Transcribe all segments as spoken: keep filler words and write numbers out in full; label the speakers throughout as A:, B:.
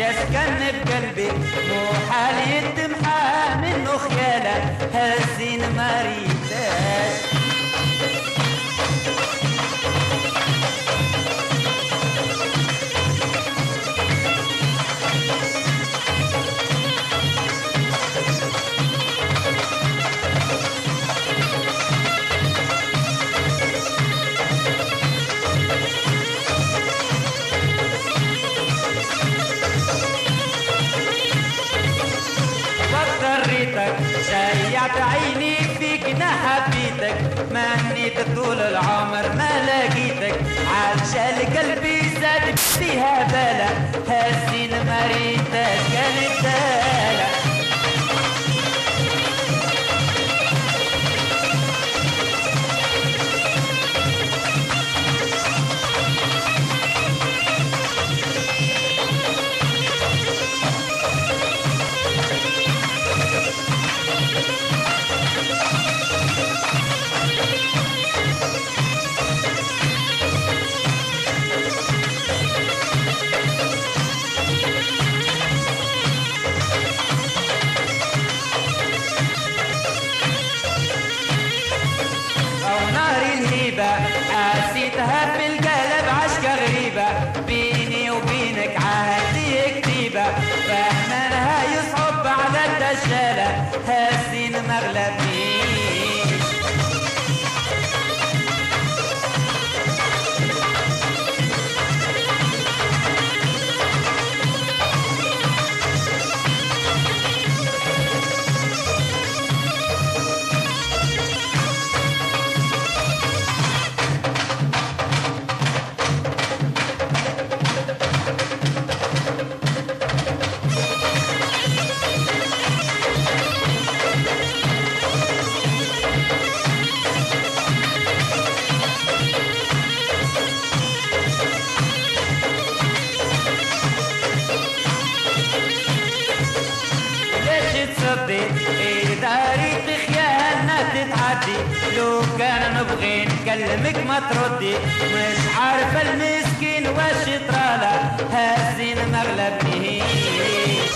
A: يسكن بقلبي مو حال يتمحى منه خياله هالزين مريتاش. شيعت عيني فيك انا حبيتك منيت طول العمر ما لقيتك عالشال قلبي زاد فيها بلا هالزين مريتك كانت دالا. قاسيتها في القلب عشقة غريبة بيني وبينك عهدي كتيبة فهمانها يصعب على الدجالة هالزين مغلبنيش. إداري خيانة تتعدي لو كان نبغي نكلمك ما تردي مش عارفة المسكين واش طراله هالزين مغلبنيش.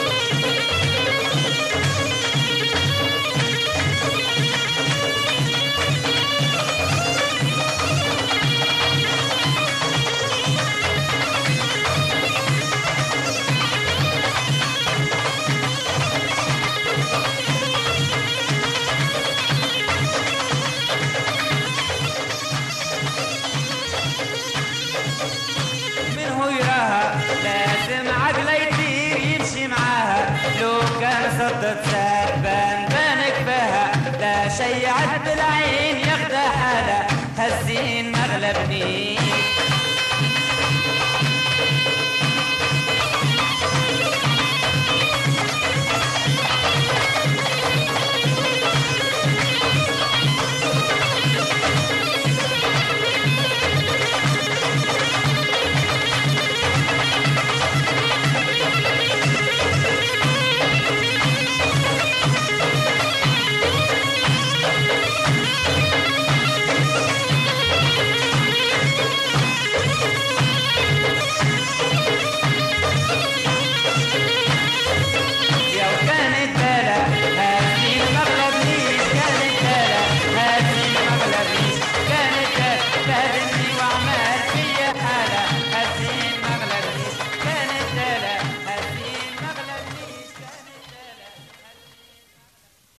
A: لازم عقله يطير يمشي معاها لو كان صدت سابان بانك بها لا شي عد بالعين ياخدها حالة هالزين مغلبني.